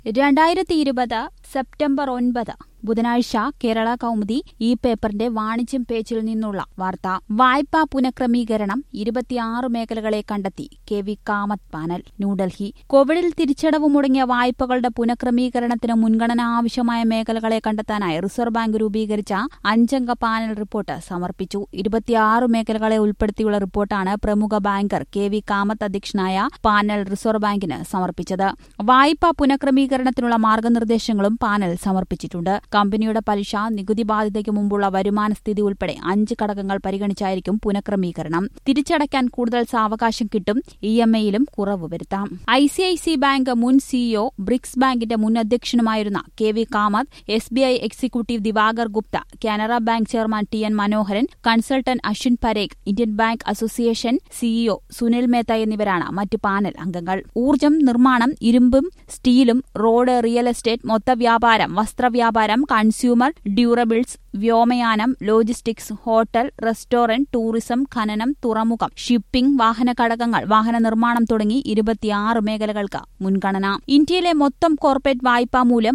2020 September 9 ബുധനാഴ്ച കേരള കൗമുദി ഈ പേപ്പറിന്റെ വാണിജ്യം പേജിൽ നിന്നുള്ള വാർത്ത. വായ്പാ പുനഃക്രമീകരണം 26 മേഖലകളെ കണ്ടെത്തി കെ.വി. കാമത്ത് പാനൽ. ന്യൂഡൽഹി. കോവിഡിൽ തിരിച്ചടവ് മുടങ്ങിയ വായ്പകളുടെ പുനഃക്രമീകരണത്തിന് മുൻഗണന ആവശ്യമായ മേഖലകളെ കണ്ടെത്താനായി റിസർവ് ബാങ്ക് രൂപീകരിച്ച 5-അംഗ പാനൽ റിപ്പോർട്ട് സമർപ്പിച്ചു. 26 മേഖലകളെ ഉൾപ്പെടുത്തിയുള്ള റിപ്പോർട്ടാണ് പ്രമുഖ ബാങ്കർ കെ.വി. കാമത്ത് അധ്യക്ഷനായ പാനൽ റിസർവ് ബാങ്കിന് സമർപ്പിച്ചത്. വായ്പാ പുനഃക്രമീകരണത്തിനുള്ള മാർഗനിർദ്ദേശങ്ങളും പാനൽ സമർപ്പിച്ചിട്ടുണ്ട്. കമ്പനിയുടെ പലിശ, നികുതി ബാധ്യതയ്ക്ക് മുമ്പുള്ള വരുമാന സ്ഥിതി ഉൾപ്പെടെ 5 ഘടകങ്ങൾ പരിഗണിച്ചായിരിക്കും പുനഃക്രമീകരണം. തിരിച്ചടയ്ക്കാൻ കൂടുതൽ സാവകാശം കിട്ടും. ഇഎംഐയിലും കുറവ് വരുത്താം. ഐസിഐസിഐ ബാങ്ക് മുൻ സിഇഒ, ബ്രിക്സ് ബാങ്കിന്റെ മുൻ അധ്യക്ഷനുമായിരുന്ന K V. Kamath, SBI executive Diwakar Gupta, Canara bank chairman T N. Manoharan, consultant Ashwin Parekh, Indian bank association CEO Sunil Mehta എന്നിവരാണ് മറ്റ് പാനൽ അംഗങ്ങൾ. ഊർജ്ജം, നിർമ്മാണം, ഇരുമ്പും സ്റ്റീലും, റോഡ്, റിയൽ എസ്റ്റേറ്റ്, മൊത്തവ്യാപാരം, വസ്ത്രവ്യാപാരം, കൺസ്യൂമർ ഡ്യൂറബിൾസ്, വ്യോമയാനം, ലോജിസ്റ്റിക്സ്, ഹോട്ടൽ, റെസ്റ്റോറന്റ്, ടൂറിസം, ഖനനം, തുറമുഖം, ഷിപ്പിംഗ്, വാഹന ഘടകങ്ങൾ, വാഹന നിർമ്മാണം തുടങ്ങി 26 മേഖലകൾക്ക് മുൻഗണന. ഇന്ത്യയിലെ മൊത്തം കോർപ്പറേറ്റ് വായ്പാ മൂല്യം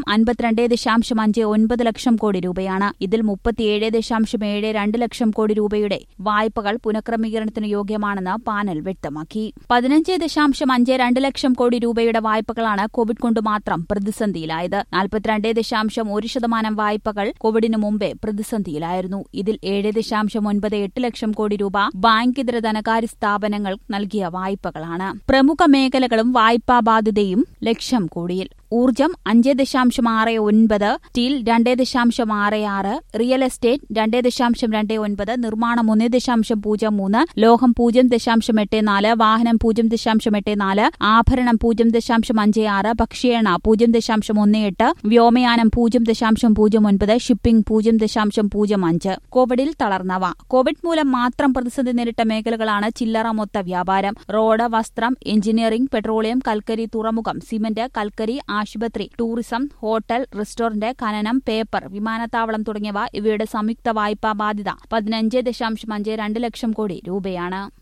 52.59 ലക്ഷം കോടി രൂപയാണ്. ഇതിൽ 37.72 ലക്ഷം കോടി രൂപയുടെ വായ്പകൾ പുനഃക്രമീകരണത്തിന് യോഗ്യമാണെന്ന് പാനൽ വ്യക്തമാക്കി. 15.52 ലക്ഷം കോടി രൂപയുടെ വായ്പകളാണ് കോവിഡ് കൊണ്ട് മാത്രം പ്രതിസന്ധിയിലായത്. 42.1% വായ്പകൾ കോവിഡിന് മുമ്പേ പ്രതിസന്ധിയിലായിരുന്നു. ഇതിൽ 7.98 ലക്ഷം കോടി രൂപ ബാങ്കിതര ധനകാര്യ സ്ഥാപനങ്ങൾ നൽകിയ വായ്പകളാണ്. പ്രമുഖ മേഖലകളും വായ്പാ ബാധ്യതയും ലക്ഷം കോടിയിൽ. ഊർജ്ജം 5.69, സ്റ്റീൽ 2.66, റിയൽ എസ്റ്റേറ്റ് 2.29, നിർമ്മാണം 1.03, ലോഹം 0.84, വാഹനം 0.84, ആഭരണം 0.56, ഭക്ഷ്യ എണ്ണ 0.18, വ്യോമയാനം 0.09, ഷിപ്പിംഗ് 0.05. കോവിഡിൽ തളർന്നവ. കോവിഡ് മൂലം മാത്രം പ്രതിസന്ധി നേരിട്ട മേഖലകളാണ് ചില്ലറ മൊത്ത വ്യാപാരം, റോഡ്, വസ്ത്രം, എഞ്ചിനീയറിംഗ്, പെട്രോളിയം, കൽക്കരി, തുറമുഖം, സിമന്റ്, കൽക്കരി, ആശുപത്രി, ടൂറിസം, ഹോട്ടൽ, റെസ്റ്റോറന്റ്, ഖനനം, പേപ്പർ, വിമാനത്താവളം തുടങ്ങിയവ. ഇവയുടെ സംയുക്ത വായ്പാ ബാധ്യത 15.52 ലക്ഷം കോടി രൂപയാണ്.